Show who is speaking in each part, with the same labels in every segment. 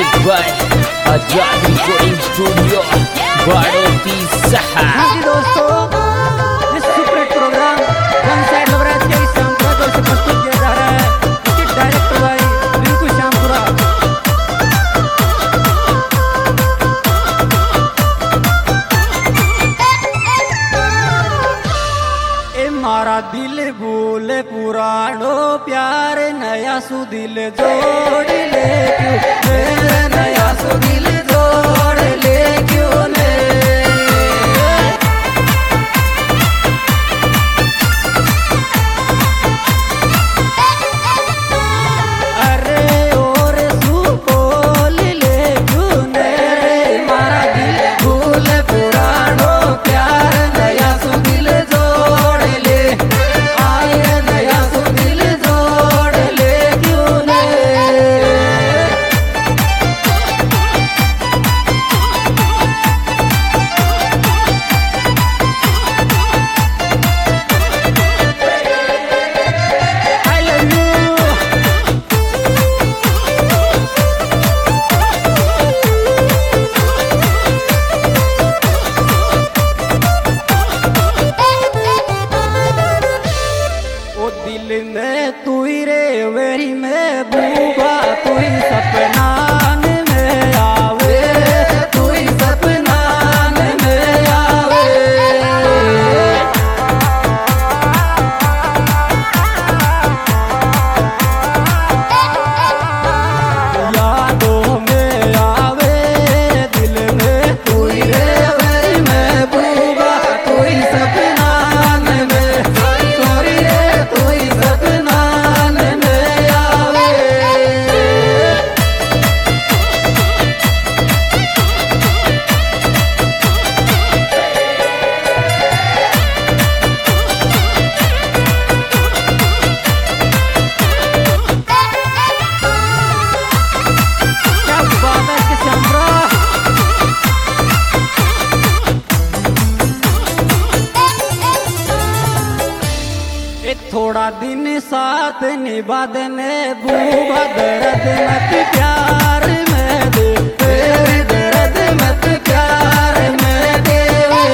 Speaker 1: Music by Azad recording studio बाड़ोती सहा।
Speaker 2: हाँ जी दोस्तों, इस superhit program one side Lavraj के इस शामपुरा को से प्रस्तुत किया जा रहा है। इसके डायरेक्टर भाई रिंकू शामपुरा। ए मारा दिल भूले पुरानो प्यार नया सु दिल जोड़ ले क्यों, मेरे नया सु दिल जोड़ ले क्यों ने। अरे और सु बोल ले क्यों ने रे, मारा दिल भूले पुरानो प्यार नया सु दिल जोड़ ले, आए नया सु दिल जोड़ ले क्यों ने। I love you। ओ दिल में तू ही रे वेरी में बूबा, तू ही सपना में आवे, तू ही सपना में आवे। यादों में आवे दिल में तू ही रे वेरी में बूबा, तू ही सपना में, सॉरी रे तू ही सपना में आवे। क्या बात है इसके शामरा। ए थोड़ा दिन साथ निभा देने बूबा, दर्द मत प्यार में दे, तेरे दर्द मत प्यार में दे।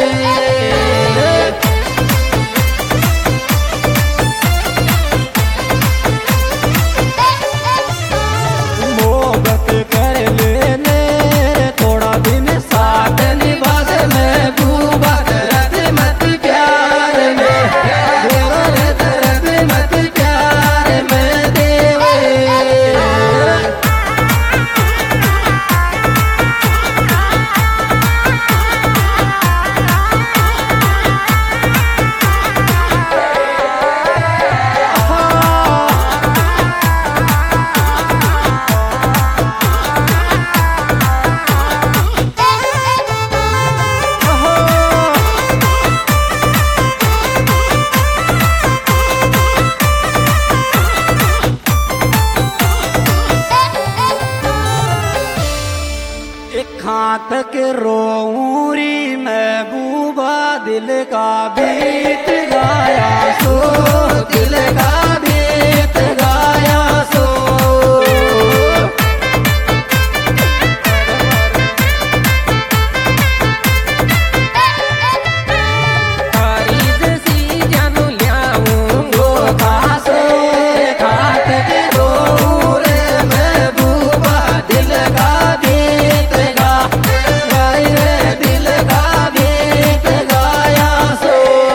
Speaker 2: मोहब्बत कर लेने थोड़ा दिन साथ निभा देने बूबा, दर्द मत प्यार में, दर्द मत प्यार में देवे। एक हाथ के रोऊरी महबूबा, दिल का बीत गाया सो, दिल का बीत गाया सो। खरीद सी जानू ल्याऊंगो खासो, हाथ के रोऊरे महबूबा, दिल का बीत दिल का बीत गाया सो।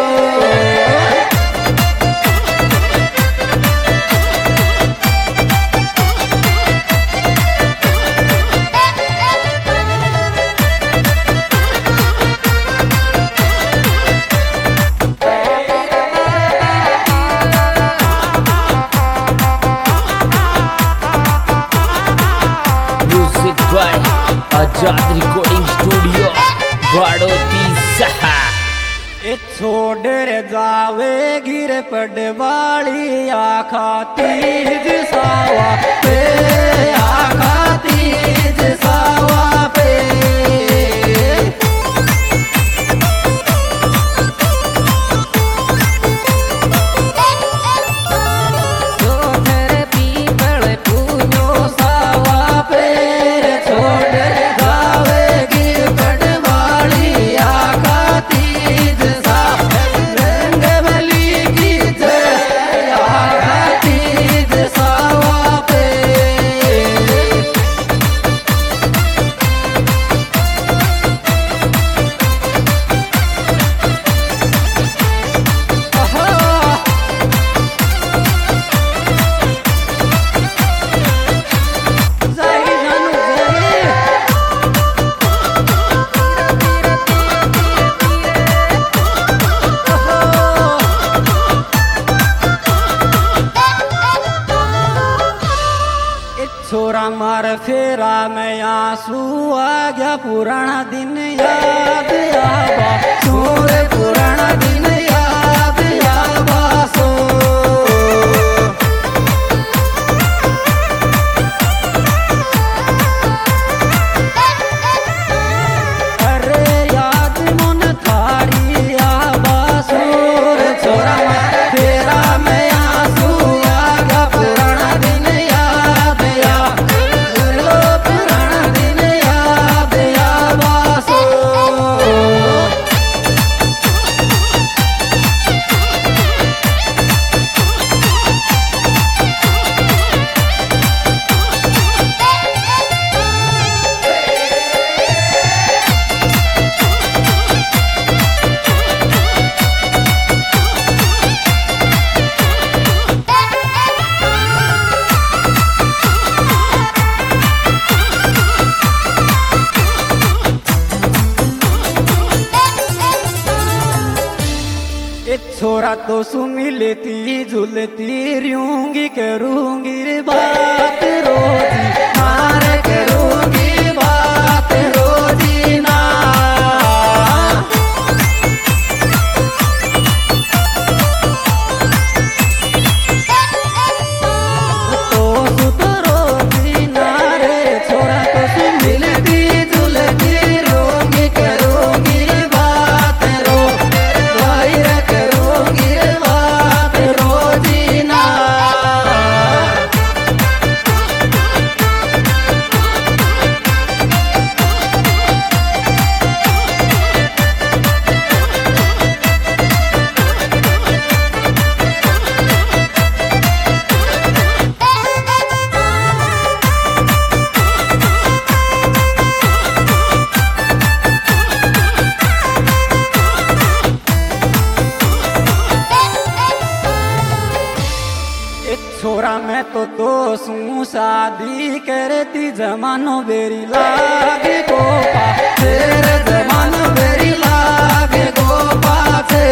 Speaker 1: Music by Azad recording studio बाड़ोती सहा।
Speaker 2: ए छोड़ रे जावे गिर पड़वाली आखा तीज सावा पे, आखा तीज सावा पे। सोधर पीपल पूनो सावा पे, छोरा मार फेरा में आंसू आ गया पुराना दिन याद आवा छोरे पुराना दिन याद आवा सो अरे याद मन थारी आवा सोर छोरा मार फेरा में आंसू आ गया पुराना दिन याद लो पुराना दिन याद आवा सो एक छोरा तो सुमी लेती झूलती रूंगी करूंगी रे बात रोजी मार करूंगी बात रोजी ना तो सुत रोजी ना रे छोरा तो सुमी लेती झूलती रूंगी करूंगी रे बात रो छोरा मैं तो सू शादी करती जमानो बेरी लागे गोपा तेरे जमानो बेरी लागे गोपा से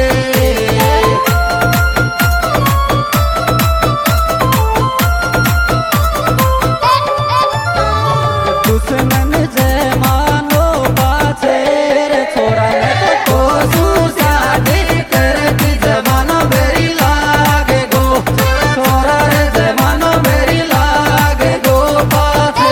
Speaker 2: दुश्मन जमानो पाछे रे छोरा मैं तो सू शादी करती जमानो बेरी लागे गो छोरा रे जमानो बेरी लागे गो पाछे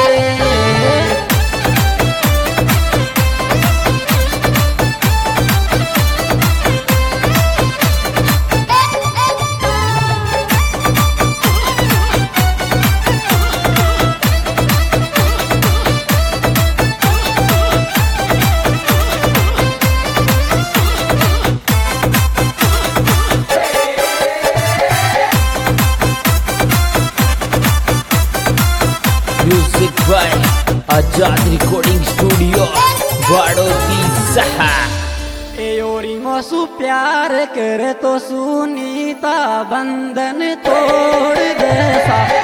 Speaker 1: music by Azad recording studio बाड़ोती सहा
Speaker 2: एयोरी मोसु प्यार करे तो सुनीता बंधन तोड़ दे सा